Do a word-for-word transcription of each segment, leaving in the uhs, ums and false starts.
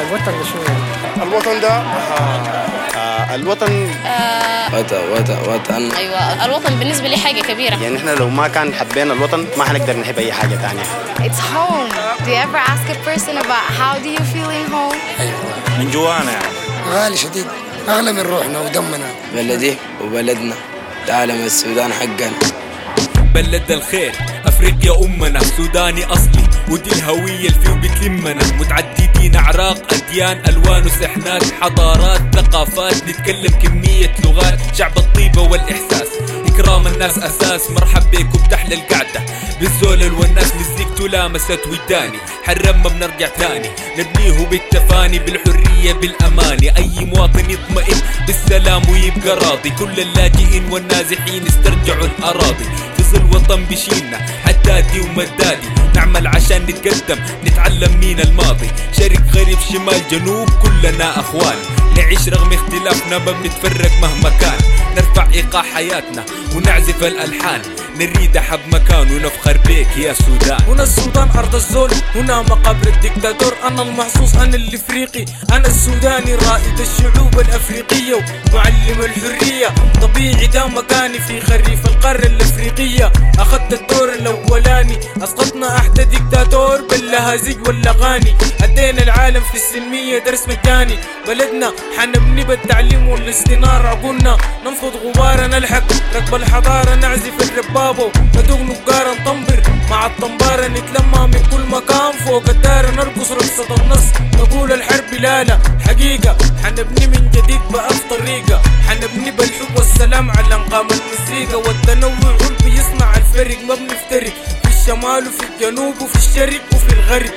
الوطن ده شنو؟ الوطن ده آه آه الوطن آه وطن وطن وطن أيوة الوطن بالنسبة لي حاجة كبيرة. يعني إحنا لو ما كان حبينا الوطن ما حنقدر نحب أي حاجة تانية. It's home. Do you ever ask a person about how do you feel in home? أيوة من جوانا يعني. غالي شديد، أغلى من روحنا ودمنا. بلدي وبلدنا تعلم السودان حقنا. بلد الخير أفريقيا أمنا، سوداني أصلي ودي الهوية اللي فيه بتلمنا، متعددين أعراق أديان ألوان وسحنات حضارات ثقافات، نتكلم كمية لغات، شعب الطيبة والإحساس، إكرام الناس أساس، مرحب بيك وبتحلى القعدة بالزولل والناس مزيكتو لامست وداني، حرم ما بنرجع تاني نبنيه بالتفاني بالحرية بالأماني، أي مواطن يطمئن بالسلام ويبقى راضي، كل اللاجئين والنازحين استرجعوا الأراضي، في الوطن بشيلنا حدادي ومدادي، نعمل عشان نتقدم نتعلم من الماضي، شرق غريب شمال جنوب كلنا أخوان، نعيش رغم اختلافنا ما بنتفرق مهما كان، نرفع إيقاع حياتنا ونعزف الألحان، نريد أحب مكان ونفخر بيك يا سودان. هنا السودان أرض الزول، هنا مقابر الدكتاتور، أنا المحظوظ أنا الإفريقي، أنا السوداني رائد الشعوب الأفريقية ومعلم الحرية، طبيعي ده مكاني في خريف القارة الأفريقية، أخذت الدور الأولاني أسقطنا أحد دكتاتور باللهازيج والأغاني، أدينا العالم في السلمية درس مجاني، بلدنا حنبني بالتعليم والاستنارة، عقولنا ننفض غبارا نلحق ركب الحضارة، نعزف الربابو ندوق نقارا نطنبر مع الطنبارة، نتلمى من كل مكان فوق الدار، نرقص رقصة النص نقول الحرب لا لا حقيقة، حنبني من جديد بألف طريقة، حنبني بالحب والسلام على انقام المزيكا، والتنوع بيصنع الفرق ما بنفترق، في الشمال وفي الجنوب وفي الشرق وفي الغرب.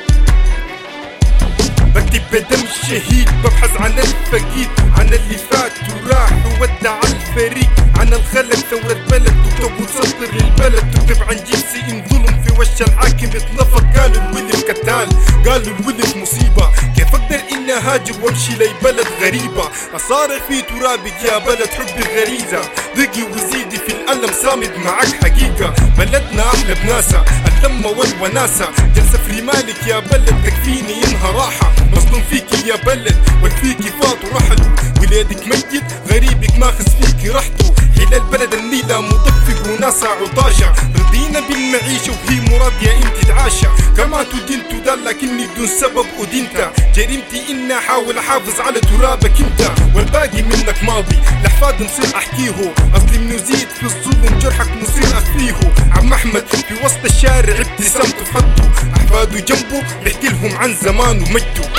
بكتب بدم الشهيد ببحث عن الفقيد، عن اللي فات وراح وودع الفريق، عن الخلق ثورة بلد تكتب وتسطر للبلد، تكتب عن جنسي انظلم في وش الحاكم اتنفق، قالوا الولد قتال قالوا الولد مصيبة، كيف اقدر اني اهاجر وامشي لي بلد غريبة، اصارع في ترابك يا بلد حبي غريزة، ضيقي وزيدي في الألم سامد معك حقيقة، بلدنا احلى بناسة اللمة والوناسة، جلسة في مالك يا بلد تكفيني انها راحة، مصدوم فيك يا بلد والفيكي فات ورحل، ولادك ميت غريبك ماخذ فيكي رحته، حيل البلد النيلة مطفق وناسا عطاشة، رضينا بالمعيشة وهي مرادية انت تعاشى، كما تدين تدان لكني بدون سبب أدينتا، جريمتي اني احاول احافظ على ترابك انت، والباقي منك ماضي لحفاد نصير احكيه، اصلي منزيد في الظلم جرحك نصير اخفيه، عم احمد في وسط الشارع ابتسامته في حطه، احفاده جنبه بيحكي لهم عن زمان ومجده.